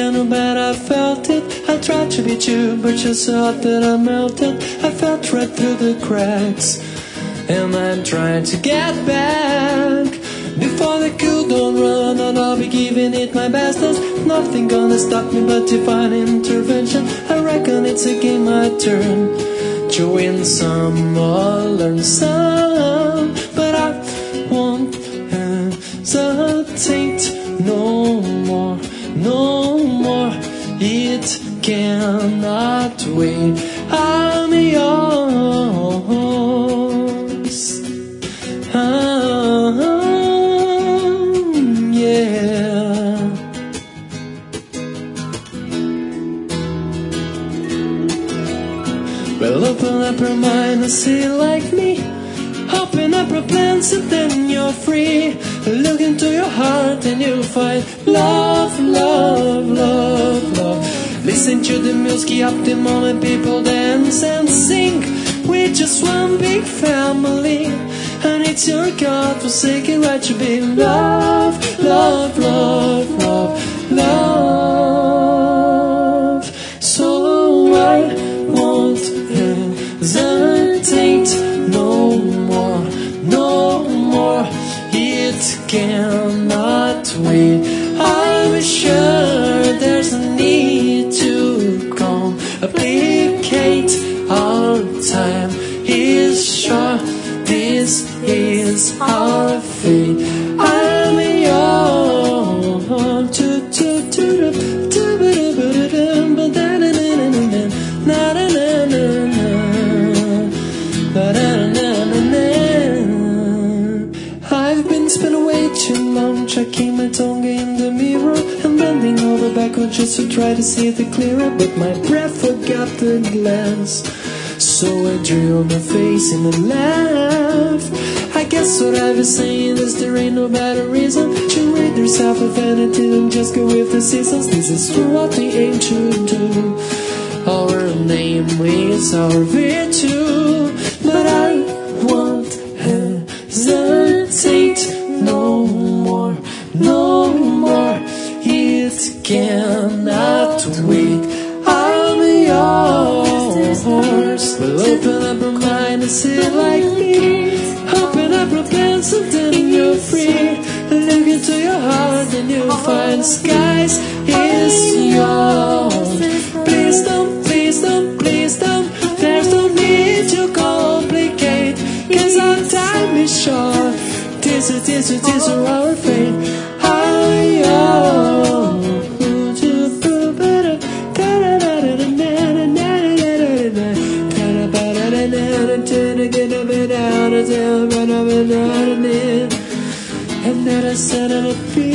you know, but I felt it. I tried to beat you, but you saw that I melted. I felt right through the cracks, and I'm trying to get back. Before the cool don't run, and I'll be giving it my best. There's nothing gonna stop me but divine intervention. I reckon it's a game my turn to win some or learn some, but I won't hesitate no more, no more. It cannot wait. I'm yours. Yeah. Well, open up your mind and see like me. Open up your plans and then you're free. Look into your heart and you'll find love, love, love, love. Listen to the music up the moment people dance and sing. We're just one big family, and it's your God-forsaken right to be love, love, love, love, love. So I won't hesitate no more, no more. It cannot wait. I'm sure there's a need to complicate our time. Is sure this is our fate. I'm yours. I've been spending way too long checking my tongue in the mirror and bending over backwards just to try to see it clearer, but my breath forgot the glance. So I drew on my face and I laughed. I guess what I was saying is there ain't no better reason to rid yourself of vanity than just go with the seasons. This is what we aim to do. Our name is our virtue, but I won't hesitate no more, no more. It cannot wait. I'm yours. Well, open up your mind and see like me. Open up your plans and then you're free. Look into your heart and you'll find skies is yours. Please don't, please don't, please don't. There's no need to complicate, 'cause our time is short. This is our fate. I'm yours. And then I said,